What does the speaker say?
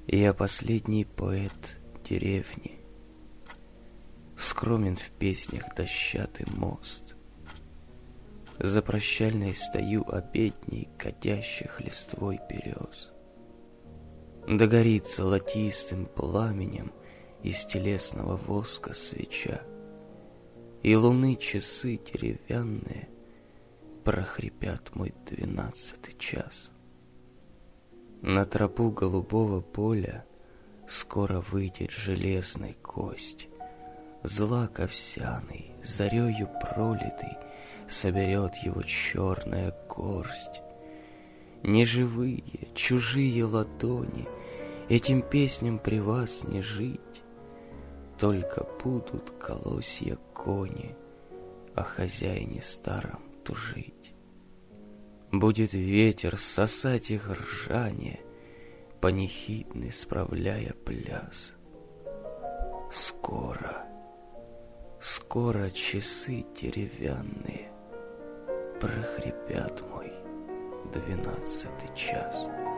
Я последний поэт деревни, скромен в песнях дощатый мост. За прощальной стою обедней кадящих листвой берез. Догорит золотистым пламенем из телесного воска свеча, и луны часы деревянные прохрипят мой 12-й час. На тропу голубого поля скоро выйдет железный кость. Злак овсяный, зарею пролитый, соберет его черная горсть. Неживые, чужие ладони этим песням при вас не жить. Только будут колосья кони о хозяине старом тужить. Будет ветер сосать их ржание, панихидный справляя пляс. Скоро, скоро часы деревянные прохрипят мой 12-й час.